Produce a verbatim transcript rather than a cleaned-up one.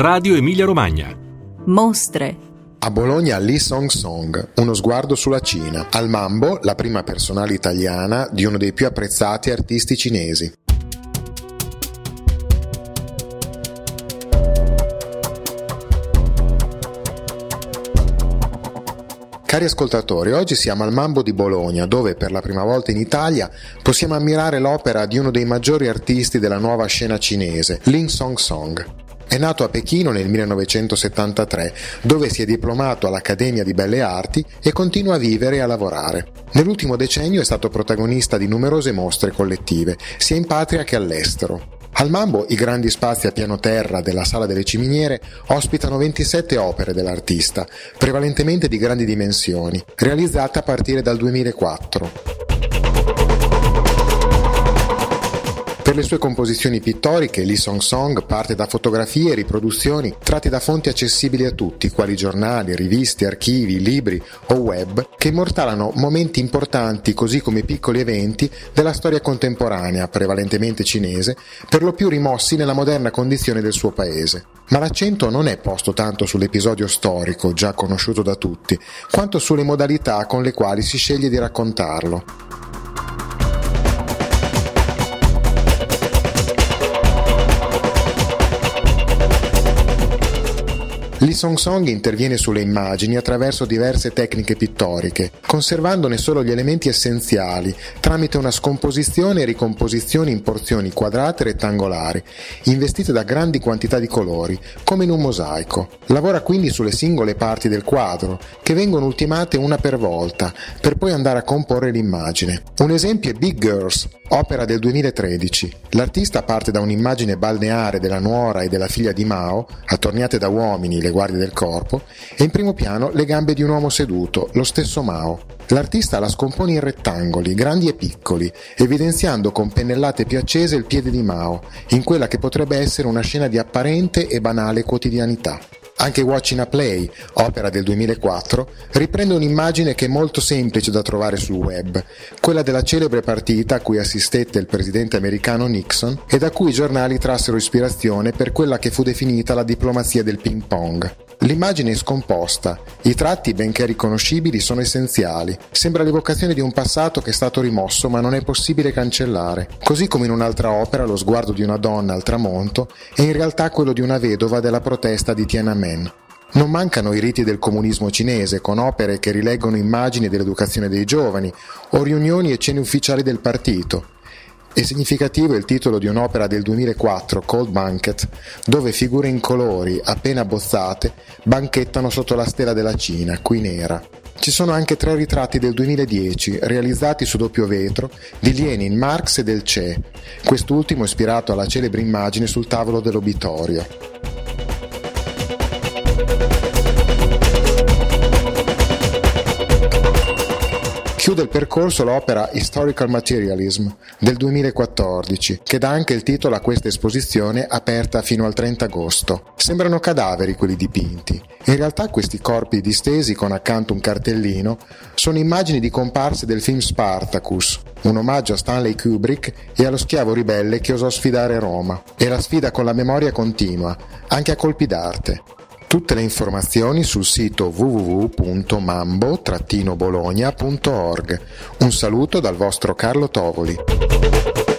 Radio Emilia Romagna. Mostre. A Bologna Li Song Song, uno sguardo sulla Cina. Al Mambo, la prima personale italiana di uno dei più apprezzati artisti cinesi. Cari ascoltatori, oggi siamo al Mambo di Bologna, dove per la prima volta in Italia possiamo ammirare l'opera di uno dei maggiori artisti della nuova scena cinese, Li Song Song. È nato a Pechino nel millenovecentosettantatré, dove si è diplomato all'Accademia di Belle Arti e continua a vivere e a lavorare. Nell'ultimo decennio è stato protagonista di numerose mostre collettive, sia in patria che all'estero. Al Mambo i grandi spazi a piano terra della Sala delle Ciminiere ospitano ventisette opere dell'artista, prevalentemente di grandi dimensioni, realizzate a partire dal duemilaquattro. Per le sue composizioni pittoriche, Li Song Song parte da fotografie e riproduzioni tratte da fonti accessibili a tutti, quali giornali, riviste, archivi, libri o web, che immortalano momenti importanti così come piccoli eventi della storia contemporanea, prevalentemente cinese, per lo più rimossi nella moderna condizione del suo paese. Ma l'accento non è posto tanto sull'episodio storico, già conosciuto da tutti, quanto sulle modalità con le quali si sceglie di raccontarlo. Li Song Song interviene sulle immagini attraverso diverse tecniche pittoriche, conservandone solo gli elementi essenziali, tramite una scomposizione e ricomposizione in porzioni quadrate e rettangolari, investite da grandi quantità di colori, come in un mosaico. Lavora quindi sulle singole parti del quadro, che vengono ultimate una per volta, per poi andare a comporre l'immagine. Un esempio è Big Girls, opera del duemilatredici. L'artista parte da un'immagine balneare della nuora e della figlia di Mao, attorniate da uomini, le guardie del corpo, e in primo piano le gambe di un uomo seduto, lo stesso Mao. L'artista la scompone in rettangoli, grandi e piccoli, evidenziando con pennellate più accese il piede di Mao, in quella che potrebbe essere una scena di apparente e banale quotidianità. Anche Watching a Play, opera del duemilaquattro, riprende un'immagine che è molto semplice da trovare sul web, quella della celebre partita a cui assistette il presidente americano Nixon e da cui i giornali trassero ispirazione per quella che fu definita la diplomazia del ping pong. L'immagine è scomposta, i tratti, benché riconoscibili, sono essenziali. Sembra l'evocazione di un passato che è stato rimosso ma non è possibile cancellare. Così come in un'altra opera, lo sguardo di una donna al tramonto è in realtà quello di una vedova della protesta di Tiananmen. Non mancano i riti del comunismo cinese, con opere che rileggono immagini dell'educazione dei giovani o riunioni e cene ufficiali del partito. È significativo il titolo di un'opera del duemilaquattro, Cold Banquet, dove figure incolori, appena abbozzate, banchettano sotto la stela della Cina, qui nera. Ci sono anche tre ritratti del duemiladieci, realizzati su doppio vetro, di Lenin, Marx e del Che, quest'ultimo ispirato alla celebre immagine sul tavolo dell'obitorio. Chiude il percorso l'opera Historical Materialism del duemilaquattordici, che dà anche il titolo a questa esposizione aperta fino al trenta agosto. Sembrano cadaveri quelli dipinti. In realtà questi corpi distesi con accanto un cartellino sono immagini di comparse del film Spartacus, un omaggio a Stanley Kubrick e allo schiavo ribelle che osò sfidare Roma. E la sfida con la memoria continua, anche a colpi d'arte. Tutte le informazioni sul sito w w w punto mambo bologna punto org. Un saluto dal vostro Carlo Tovoli.